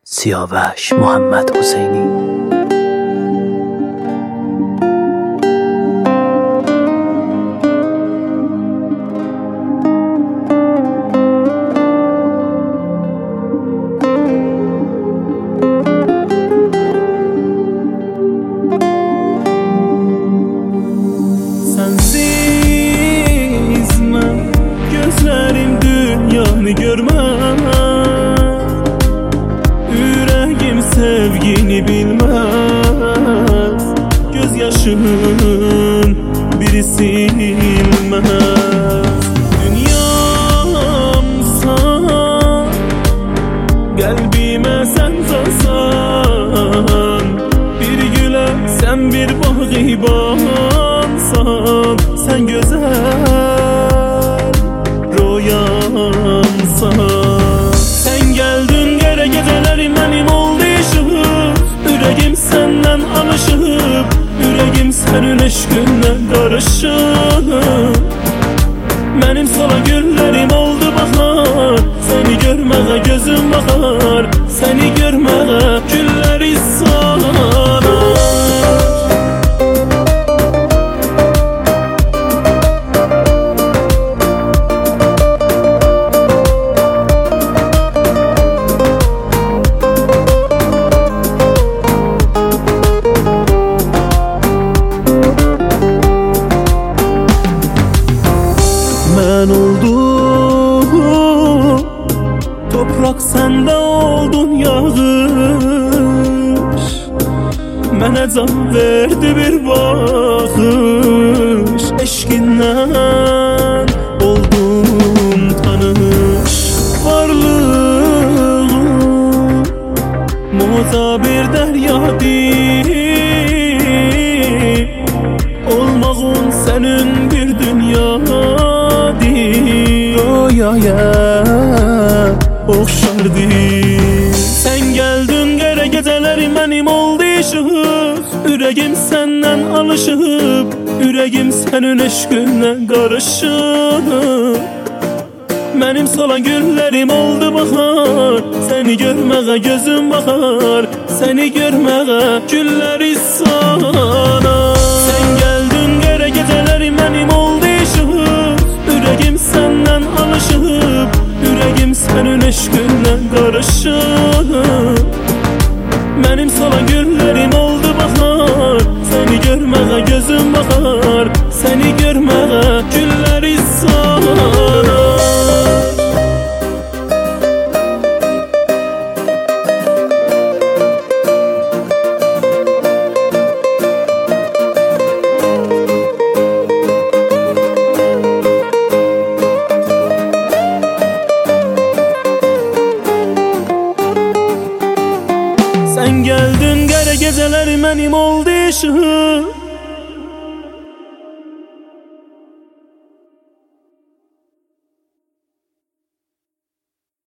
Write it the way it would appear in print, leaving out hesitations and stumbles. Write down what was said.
سیاوش محمد حسینی. Sensiz mən gözlərim dünyanı görməz, ürəyim sevgini bilməz, göz yaşın biri silməz. Dünyamsan, qəlbimə sən casan, bir gülə sən bir bağıbansan, sen güzel royansan. Sen geldin gere gecelerim benim oldu işim, yüreğim senden alışıp, yüreğim senin eşkınla karışıp. Benim sola güllerim oldu bahar, seni görmeye gözüm bakar, seni görmeye gülleri sanar. Ben oldum toprak, sende oldun yağış, mənə can verdi bir baxış, eşqindən oldum tanış. Varlığım moza bir deryadır, olmağın senin bir dünyadır. Royaya oxşardı. Sen geldin gere gecelerim benim oldu işim, yüreğim senden alışıp, yüreğim senin eşkınla karışıp. Benim solan güllerim oldu bahar, seni görmeye gözüm bakar, seni görmeye gülleri sanar. Sen geldin gere gecelerim benim oldu işim, yüreğim senden alışıp, yüreğim senin eşkınla karışıp. Benim solan güllerim oldu bahar, seni görmeye gözüm bakar, seni görmeye gülleri sanar. Sen geldin gere gecelerim benim oldu işim,